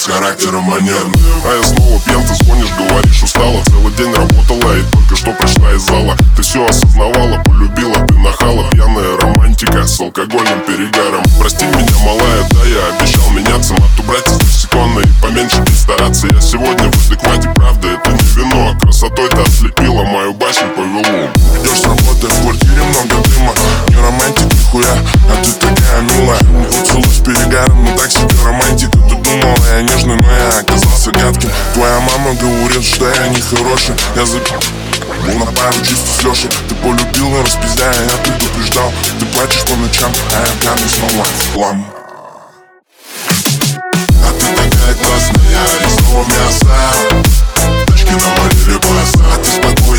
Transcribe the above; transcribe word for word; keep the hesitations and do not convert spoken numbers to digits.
характером манерным. А я снова пьян, ты звонишь, говоришь, устала. Целый день работала и только что пришла из зала. Ты все осознавала, полюбила, ты нахала. Пьяная романтика с алкогольным перегаром. Прости меня, малая, да, я обещал меняться. Мату брать из секунды и поменьше не стараться. Я сегодня в адеквате, правда, это не вино. Красотой ты ослепила, мою башню повело. Идешь с работы, в квартире много дыма. Не романтик нихуя, а ты такая милая. Поцелуй с перегаром, но так себе романтика. Ты думала, я нежный, но я оказался гадким. Твоя мама говорит, что я нехороший. Я запил на пару чисто с Лешей. Ты полюбила, распиздяя, я предупреждал. Ты плачешь по ночам, а я пьяный снова в хлам. А ты такая классная, из нового мяса. Тачки навалили баса. А ты спокойно